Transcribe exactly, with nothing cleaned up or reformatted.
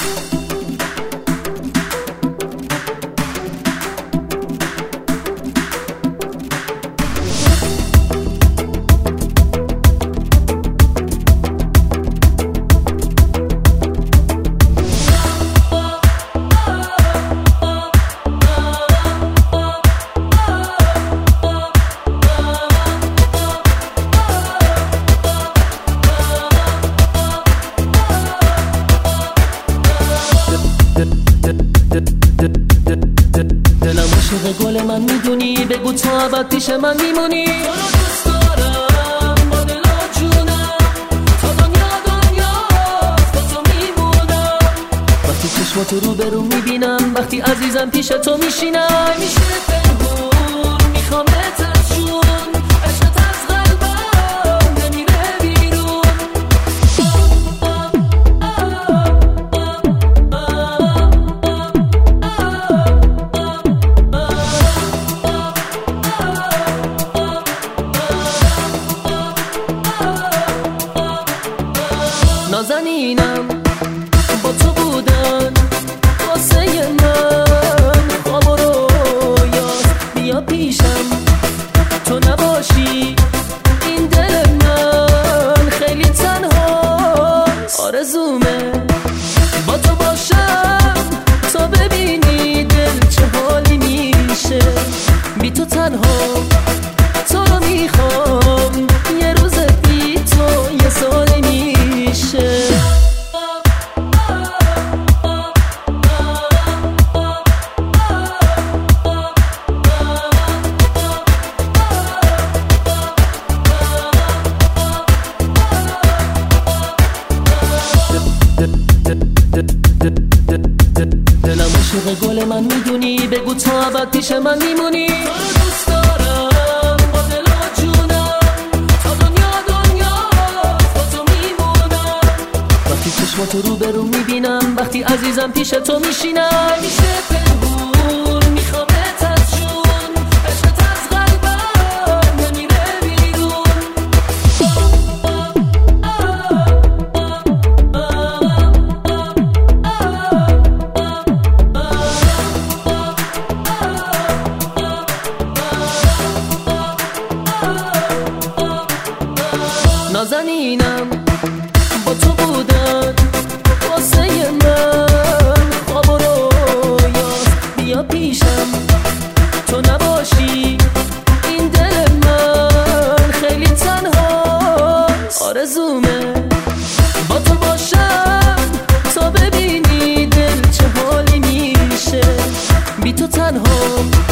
دلم عاشق گل من میدونی، بگو تو ابد پیش من میمونی. تو رو دوست دارم با دل و جونم، تا دنیا دنیا با تو میمونم. وقتی چشماتو رو به رو میبینم، وقتی عزیزم پیش تو میشینم، میشه پنهون میخوامت از جون، عشقت از قلبم نمیره بیرون. نازنینم با تو بودن واسه من، خواب و رویاست بیا پیشم، تو نباشی این دل من خیلی تنها. آرزومه با تو باشم تا ببینی دل چه حالی میشه. بی تو تنها تو رو میخوام، یه روز بی تو یه سالی میشه. دلم عاشق گل من میدونی، بگو تو ابد پیش من میمونی. تو رو دوست دارم با دل و جونم، تا دنیا دنیا با تو میمونم. وقتی چشماتو رو به رو میبینم، وقتی عزیزم پیش تو میشینم، میشه پنهون میخوامت از جون، عشقت از قلبم نمیره بیرون. نازنینم با تو بودن واسه من، خواب و رویاست بیا پیشم، تو نباشی این دل من خیلی تنها. آرزومه با تو باشم تا ببینی دل چه حالی میشه. بی تو تنها